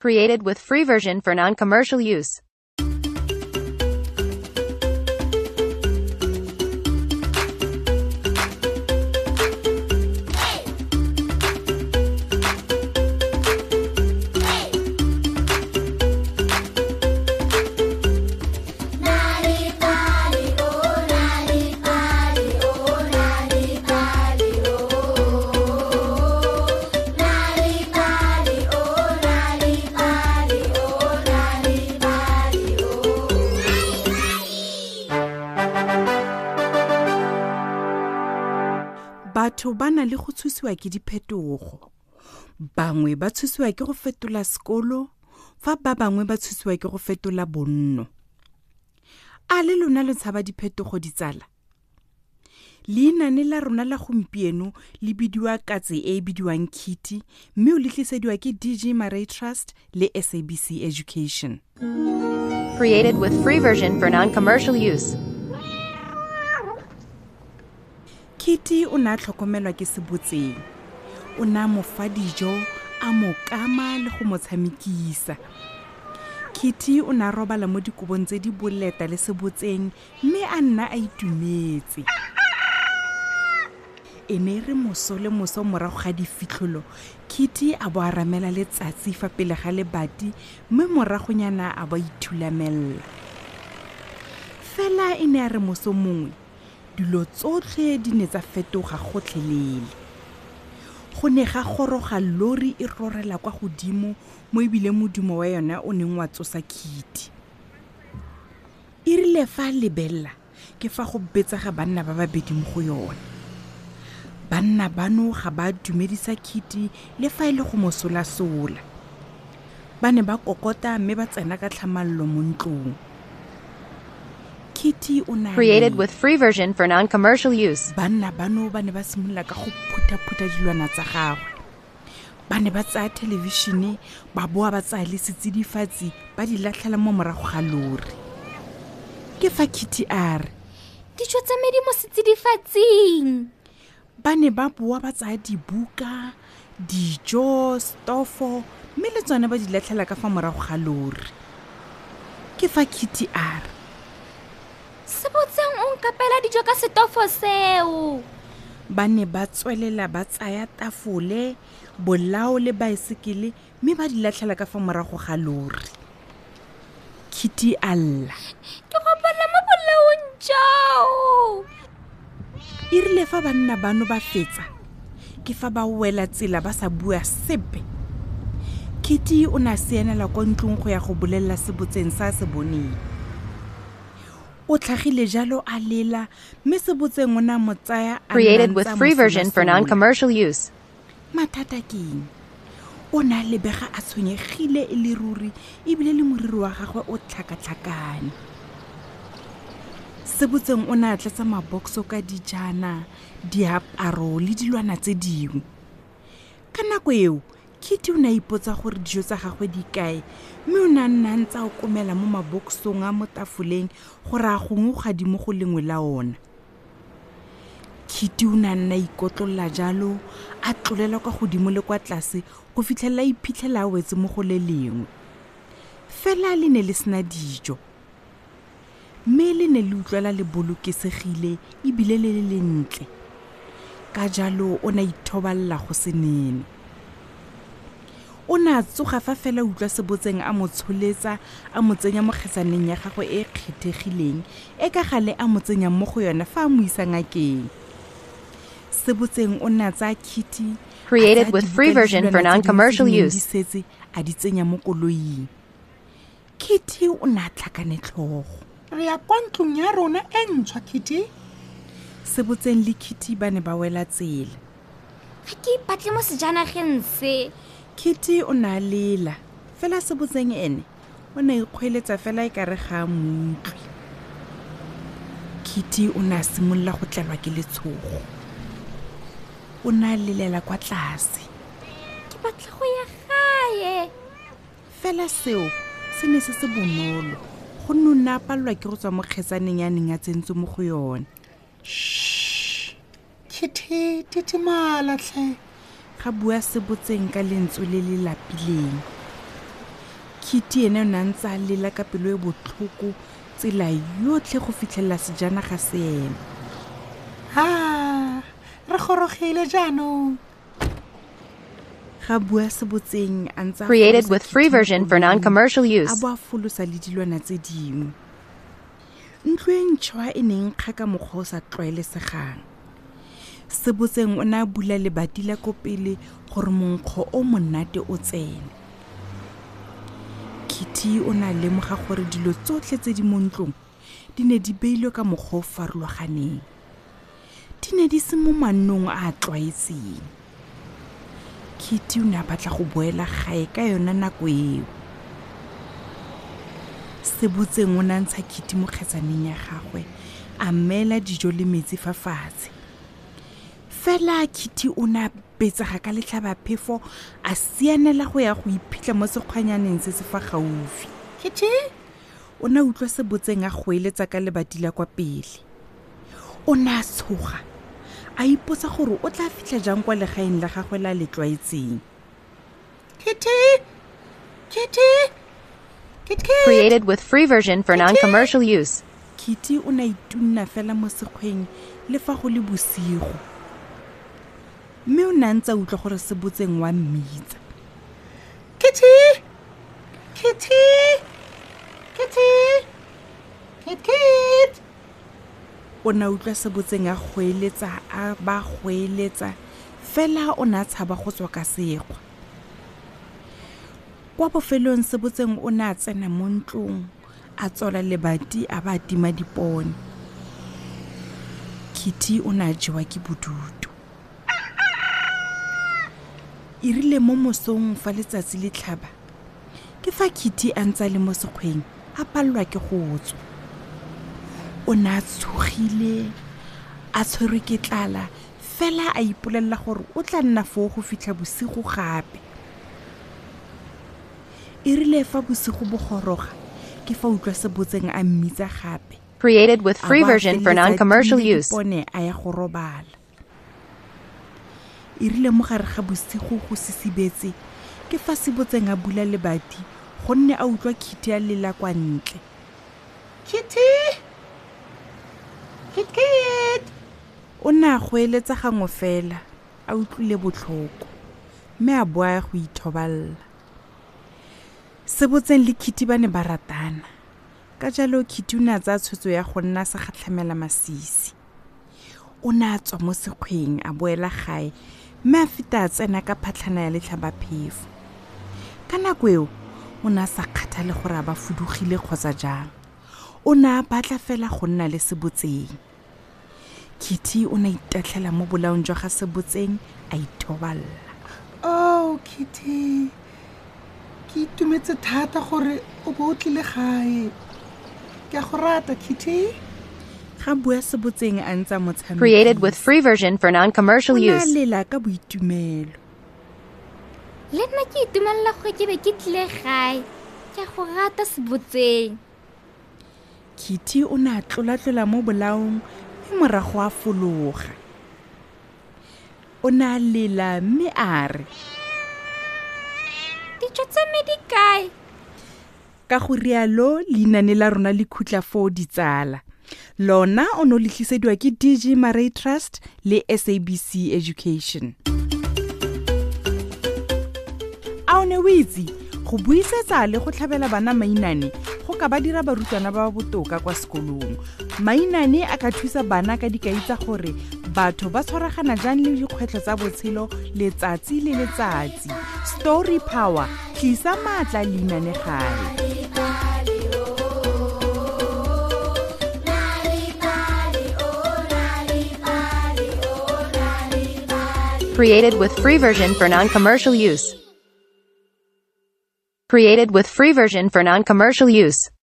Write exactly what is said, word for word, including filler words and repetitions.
Created with free version for non-commercial use. Batho ba na le go tshusiwa ke diphetogo. Bangwe ba tshusiwa ke go fetola sekolo, fa ba bangwe ba tshusiwa ke go fetola bonno. A le lona le tshaba diphetogo ditsala? Leinaane la rona la gompieno le bidiwa katse e bidiwang Kitty, mme o le tlisediwa ke D J Marie Trust le S A B C Education. Created with free version for non-commercial use. Kitty o na tlhokomelwa ke sebotseng. O na mo fa dijo, a mo kama le go mo tshamekisa. Kitty o na robala mo dikobong tse di boleta le sebotseng, mme a nna a itumetse. E ne re moso le moso morago ga difitlholo, Kitty a bo a ramela letsatsi fa pele ga lebati, mme moragonyana a bo ithulamella. Fela e ne a re moso mongwe, dilo tsotlhe di ne tsa fetoga gotlhelele. Go ne ga goroga lori e rorela kwa godimo mo ebile modumo wa yona o neng wa tsosa Kitty. E rile fa lebella ke fa go betsaga banna ba babedi mo go yona. Banna bano ga ba dumedisa Kitty le fa ile go mosola-sola. Ba ne ba kokota mme ba tsena ka tlhamallo mo ntlong. Kitty o na Created with free version for non-commercial use. Banna bano ba ne ba simolola ka go phutha-phutha dilwana tsa gagwe. Ba ne ba tsaya televishene, ba boa ba tsaya le setsidifatsi, ba di latlhela mo morago ga lori. Ke fa Kitty a re, dijo tsa me di mo setsidifatsing. Ba ne ba boa ba tsaya dibuka, dijo, stofo, mme le tsone ba di latlhela ka fa morago ga lori. Ke fa Kitty a re, sebotseng o nkapela dijo ka setofo seo. Ba ne ba tswelela ba tsaya tafole, bolao le baesekele, mme ba di latlhela ka fa morago ga lori. Kitty a lla, ke gopola mo bolaong jao. E rile fa banna bano ba fetsa, ke fa ba wela tsela ba sa bua sepe. Kitty o na sianela kwa ntlong go ya go bolelela sebotseng sa se boneng. O tlhagile jalo a lela, mme sebotseng o na mo tsaya a Created with free version for non-commercial use. Mathata keng? O na lebega a tshwenyegile e le ruri, ebile le moriri wa gagwe o tlhakatlhakane. Sebotseng o na tlatsa mabokso ka dijana, diaparo le dilwana tse dingwe. Ka nako eo, Kitty o na ipotsa gore dijo tsa gagwe di kae, mme o na nna ntse o komela mo maboksong a mo tafoleng gore a gongwe gadimo go lengwe la ona. Kitty o na nna ikotlolla jalo, a tlolela kwa godimo le kwa tlase go fitlhela iphitlhela a wetse mo go le lengwe. Fela le ne le sena dijo, mme le ne le utlwela le bolokesegile ebile le le lentle. Ka jalo o na ithoballa go senene. O na tsoga fa fela utlwa sebotseng a mo tsholetsa, a mo tsenya mo kgetsaneng ya gagwe e kgethegileng, e ka gale a mo tsenya mo go yona fa a mo isa ngakeng. Sebotseng o na tsa Kitty, Created with free version for non-commercial use. A di tsenya mo koloing. Kitty o na tlhakane tlhogo. Re ya kwa ntlong ya rona e ntshwa, Kitty. Sebotseng le Kitty ba ne ba wela tsela. Ga ke ipatle mo sejanageng se. Kitty o na lela, fela sebotseng ene o na ikgweletsa fela e ka re ga mmutlwe. Kitty o na simolola go tlelwa ke letshogo. O na lelela kwa tlase. Ke batla go ya gae. Fela seo se ne se se bonolo, go nne o ne a palelwa ke go tswa mo kgetsaneng ya neng a tsentse mo go yone. Kitty, titimala tlhe. Ga bua sebotseng ka lentswe le le lapileng. Kitty ene o ne a ntse a lela ka pelo e botlhoko tsela yotlhe go fitlhelela sejanaga se ema. ha re gorogile jaanong. Ga bua Sebotseng a ntse a Created folosa with free Kitty mo version for koloing, non-commercial a use. bo a folosa le dilwana tse dingwe. Ntlo e ntšhwa e neng kga ka mokgwa o sa tlwaelesegang. Sebotseng o ne a bula lebati la ko pele gore monkgo o monate o tsene. Kitty o ne a lemoga gore dilo tsotlhe tse di mo ntlong di ne di beilwe ka mokgwa o farologaneng. Di ne di se mo manong a a tlwaetseng. Kitty o ne a batla go boela gae ka yona nako eo. Sebotseng o ne a ntsha Kitty mo kgetsaneng ya gagwe a mela dijo le metsi fa fatshe. Fela Kitty o ne a betsega ka letlhabaphefo a sianela go ya go iphitlha mo sekgwanyaneng se se fa gaufi. Kitty, O ne a utlwa Sebotseng a goeletsa ka lebati la kwa pele. O ne a tshoga a ipotsa gore o tla fitlha jang kwa legaeng la gagwe la le tlwaetseng. Kitty, Kitty, Kitty. Created with free version for non-commercial use. Kitty o ne a itunna fela mo sekgweng le fa go le bosigo. Mme o ne a ntse a utlwa gore Sebotseng wa mmitsa. Kitty, Kitty, Kitty, Kit Kit. O ne a utlwa Sebotseng a goeletsa a ba goeletsa fela o ne a tshaba go tswa ka sekgwa. Kwa bofelong Sebotseng o ne a tsena mo ntlong a tsola lebati a ba tima dipone. Kitty o ne a jewa ke bodutu. E rile mo mosong fa letsatsi le tlhaba ke fa Kitty a ntse a le mo sekgweng a palelwa ke go tswa. O ne a tshogile a tshwerwe ke tlala fela a ipolelela gore o tla nna foo go fitlha bosigo gape. E rile fa bosigo bo goroga ke fa utlwa Sebotseng a mmitsa gape. Created with A free ba version for feleletsa non-commercial a timile use. dipone a ya go robala. E rile mo gare ga bosigo go sisibetse ke fa Sebotseng a bula lebati gonne a utlwa Kitty a lela kwa ntle. Kitty, Kit Kit. O ne a goeletsa gangwe fela a utlwile botlhoko mme a boa go ithoballa. Sebotseng le Kitty ba ne ba ratana. Ka jalo Kitty o ne a tsaya tshwetso ya go nna sa gatlhamela masisi. O ne a tswa mo sekgweng a boela gae mme a feta a tsena ka phatlhana ya letlhabaphefo. Ka nako eo o ne a sa kgathale gore a ba fudugile kgotsa jang. O ne a batla fela go nna le Sebotseng. Kitty o ne a itatlhela mo bolaong jwa ga Sebotseng a ithoballa. Oh, Kitty. Ke itumetse thata gore o bo o tlile gae. Ke a go rata, Kitty. Ga bua Sebotseng a ntse a mo tshamekisa. Created with free version for non-commercial O ne a use. lela ka boitumelo. Le nna ke itumelela gore ke be ke tlile gae. Ke a go rata Sebotseng. Kitty o ne a tlola-tlola mo bolaong mme morago a fologa. O ne a lela mme a re, Dijo tsa me di kae? ka go rialo leinane la rona le khutla foo ditsala. Lona o no le tlisediwa ke D G Marais Trust le S A B C Education. A o ne o itse go buisetsa le go tlhabela bana mainane go ka ba dira barutwana ba botoka kwa sekolong. Mainane a ka thusa bana ka dikai tsa gore batho ba tshwaragana jang le dikgwetlho tsa botshelo letsatsi le letsatsi. Story Power, tlisa maatla leinane gae. Created with free version for non-commercial use. Created with free version for non-commercial use.